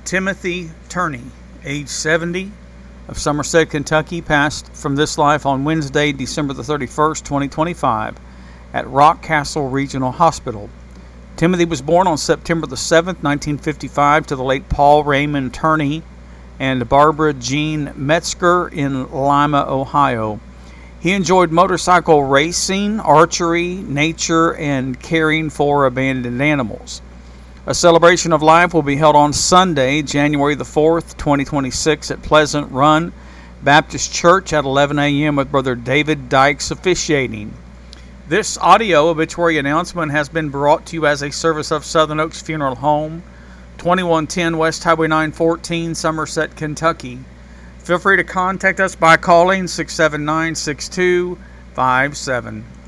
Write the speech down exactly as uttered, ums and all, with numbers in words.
Timothy Turney, age seventy, of Somerset, Kentucky, passed from this life on Wednesday, December the thirty-first, twenty twenty-five, at Rock Castle Regional Hospital. Timothy was born on September the seventh, nineteen fifty-five, to the late Paul Raymond Turney and Barbara Jean Metzger in Lima, Ohio. He enjoyed motorcycle racing, archery, nature, and caring for abandoned animals. A celebration of life will be held on Sunday, January the fourth, twenty twenty-six, at Pleasant Run Baptist Church at eleven a.m. with Brother David Dykes officiating. This audio obituary announcement has been brought to you as a service of Southern Oaks Funeral Home, twenty-one ten West Highway nine fourteen, Somerset, Kentucky. Feel free to contact us by calling six seven nine, six two five seven.